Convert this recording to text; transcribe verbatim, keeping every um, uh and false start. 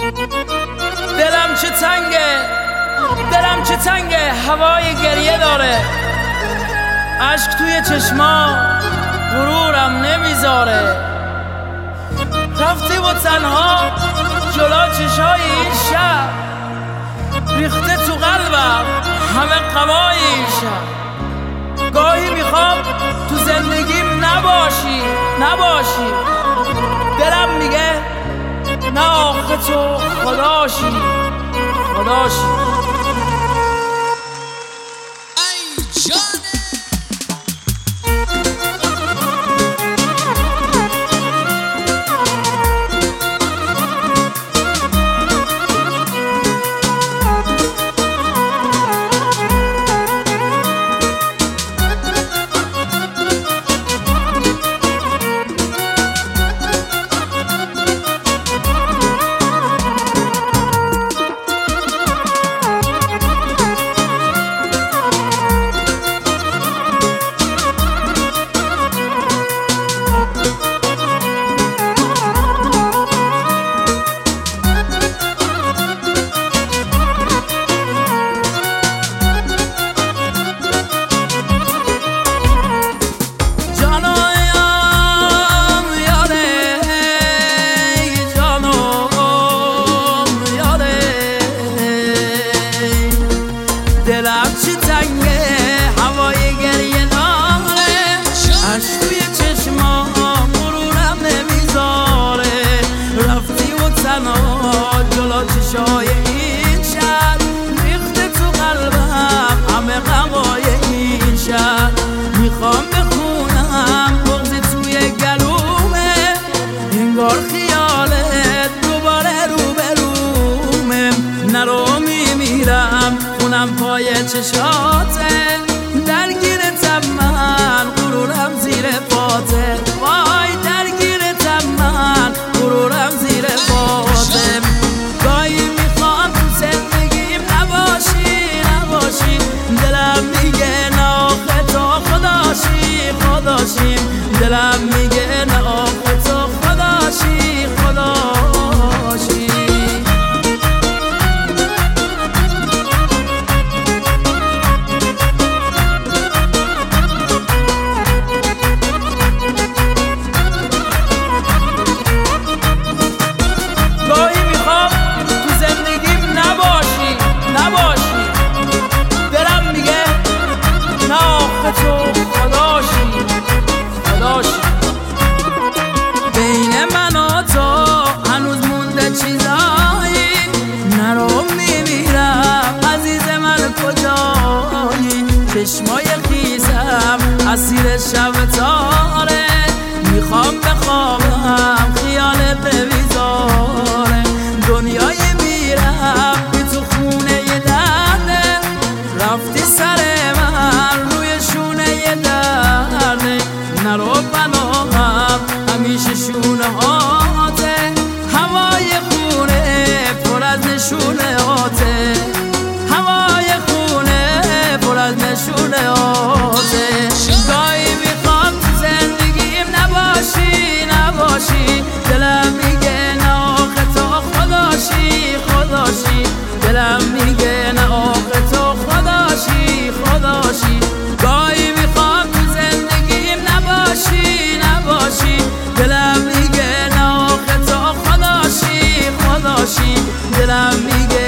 دلم چه تنگه، دلم چه تنگه، هوای گریه داره، اشک توی چشما غرورم نمیذاره. رفتی و تنها جلو چشای این شب، ریخته تو قلبم همه قوای این شب. گاهی میخوام تو زندگیم نباشی نباشی، دلم میگه نه آخه تو خداشی خداشی. دلم چه تنگه، هوای گریه داره، اشک توی چشما غرورم نمیذاره. رفتی و تنها جلو چشای این شب، ریخته تو قلبم همه غمای این شب. میخوام بخونم بغضی توی گلومه، انگار خیالت دوباره روبرومه. نرو میمیرم خونم پای چشاته، درگیرتم من غرورم زیر پاته. وای درگیرتم من غرورم زیر پاته. گاهی میخوام تو زندگیم نباشی نباشی، دلم میگه نه آخه تو خداشی خداشی. دلم میگه نه آخه تو خداشی خداشی. بین من و تو هنوز مونده چیزایی، نرو میمیرم عزیز من کجایی. چشمای خیسم اسیر شب تاره، میخوام بخوابم خیالت نمیذاره. دنیای میرم بی تو خونه ی درده، رفتی سر من روی شونه ی درده. نرو بناهم همیشه شونه هاته، هوای خونه پر از نشونه هاته، هوای خونه پر از نشونه هاته. گاهی میخوام تو زندگیم نباشی نباشی، دلم میگه نه آخه تو خداشی خداشی. دلم میگه نه آخه تو خداشی خداشی. گاهی میخوام تو زندگیم نباشی نباشی، دلم میگه نه آخه تو خداشی خداشی. دلم میگه